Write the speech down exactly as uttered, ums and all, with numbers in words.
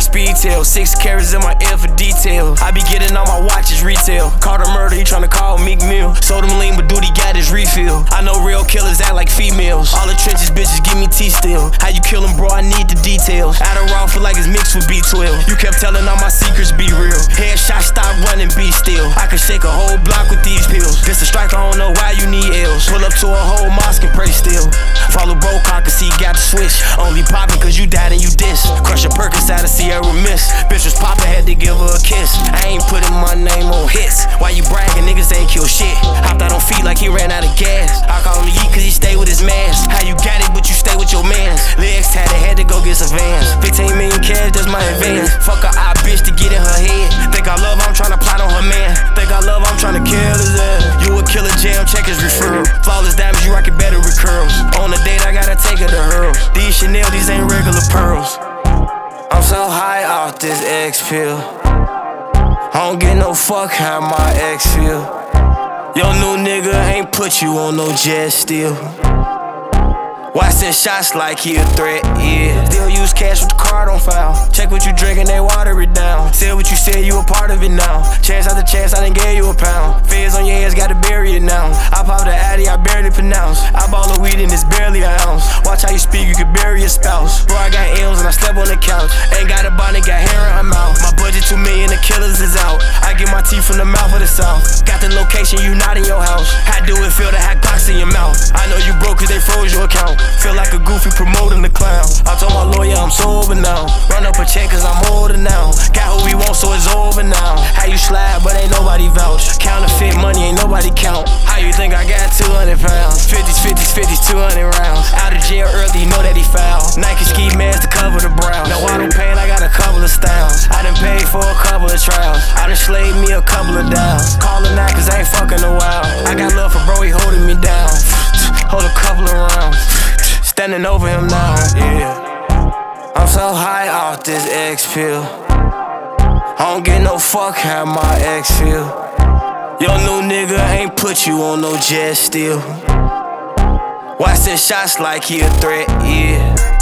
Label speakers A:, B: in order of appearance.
A: speed tail. Six carats in my ear for detail. I be getting all my watches retail. Caught a murder, he tryna call Meek Mill. Sold him lean, but dude, he got his refill. I know real killers act like females. All the trenches, bitches, give me tea still. How you kill him, bro? I need the details. Adderall feel like it's mixed with B twelve. You kept telling all my secrets, be real. Headshot, stop running, be still. I could shake a whole block with these pills. Pistol strike, I don't know why you need L's. Pull up to a whole mosque and pray still. Follow bro, cock and see he got the switch. Only poppin' cause you died and you diss. Crush a Perkins out of Sierra Miss. Bitch was poppin', had to give her a kiss. I ain't putting my name on hits. Why you bragging, niggas ain't kill shit. Hopped out on feet like he ran out of gas. I call him Yeet cause he stay with his mans. How you got it but you stay with your mans. Legs tatted, had to go get some vans. fifteen million cash, that's my advance. Fuck a eye bitch to get in her head. Think I love her, I'm tryna plot on her man. Think I love her, I'm tryna kill his ass. You a killer, jam, check his referral. Flawless diamonds, you rock it better with curls. On a date, I gotta take her to hurls. These Chanel, these ain't regular pearls. I'm so high off this X pill. I don't get no fuck how my ex feel. Your new nigga ain't put you on no jet still. Why send shots like he a threat, yeah. Still use cash with the card on file. Check what you drinkin', they water it down. Say what you said, you a part of it now. Chance after chance, I done gave you a pound. Feds on your ass, gotta bury it now. I pop the Addy, I barely pronounce. I ball the weed and it's barely an ounce. Watch how you speak, you could bury your spouse. Bro, I got M's and I slept on the couch. Ain't got a bonnet, got hair in her mouth. My budget two million, the killers is out. I get my teeth from the mouth of the south. Got the location, you not in your house. How do it feel to have Glocks in your mouth? I know you broke cause they froze your account. Feel like a goofy promoting the clown. I told my lawyer I'm sober now. Run up a check cause I'm older now. Got who we want so it's over now. How you slide but ain't nobody vouch. Counterfeit money ain't nobody count. How you think I got two hundred pounds? fifties, fifties, fifties, two hundred rounds. Out of jail early, you know that he foul. Nike ski mask to cover the brown. No auto pain, I got a couple of styles. I done paid for a couple of trials. I done slaved me a couple of downs. Callin' out cause I ain't fucking a while. I got love for bro, he holding me down. Hold a couple of rounds. Standing over him now, yeah. I'm so high off this X pill. I don't get no fuck how my ex feel. Your new nigga ain't put you on no jet still. Why send shots like he a threat, yeah.